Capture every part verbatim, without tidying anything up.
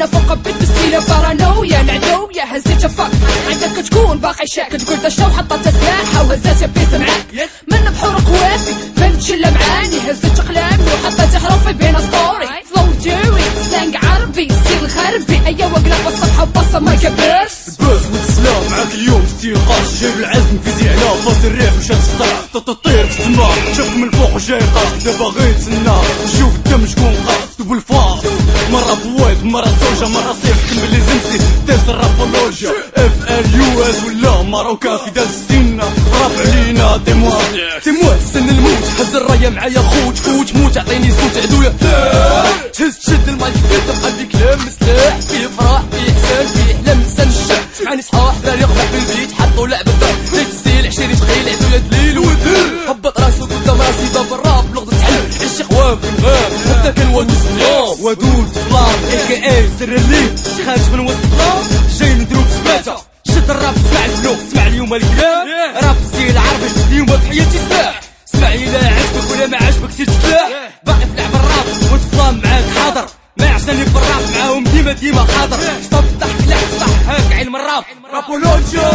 فوق بيت مسكينة بارانويا العدوية هزيت فك عندك تكون باقي شاك تقول دا شنو حطت سلاحة وهزات بيت معاك من بحور قوافي فهمت شلة معاني هزت قلامي وحطيت حروفي بين ستوري فلو دوي سلانج عربي ستيل غربي ايا وقلب الصفحة وبصة ما كبرش الباس والسلام معاك اليوم ستيل قاش جايب العزم في زيعنة فاس الريح وشاد الصرع تطير في السما شافك من الفوق وجاي قاش دابا غير تسنى شوف الدم شكون قاص تبو الفاس مرة بواد مرة زوجة مرة صيف كمل لي زمسي داز الرابولوجيا اف ال يو اس ولا ماروكا في داز السنة رافع علينا تيموار تيموار سن الموت هز الراية معايا خوت فوت موت عطيني صوت عدوية تهز تشد المايك تبقى في كلام مسلاح فيه فرح فيه حسان فيه احلام نسان الشعب سمعني صحاح داري يقبح في البيت حطو لعبة دار تكسيل عشرين تخيل عدوية دليل ودل هبط راسو قدام راسي باب الراب لغة تحل عشي خوان في المال حتى كان ودود سلام ودود سلام اي كي اي سر الليل خارج من وسط الظلام جاي ندروب سباتة شد الراب اسمع الفلو اسمع اليوم الكلام راب ستيل عربي اليوم بحياتي سلاح اسمع إلا عجبك ولا ما عجبك سير تفلاح باقي في لعب الراب وتفلام معاك حاضر ما عشاني في الراب معاهم ديما ديما حاضر شطب الضحك لا تصح هاك علم الراب رابولوجيا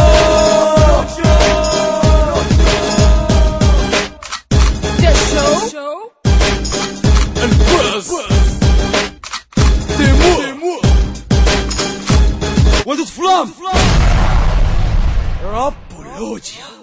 الباز تيمور ودود فلام رابولوجيا.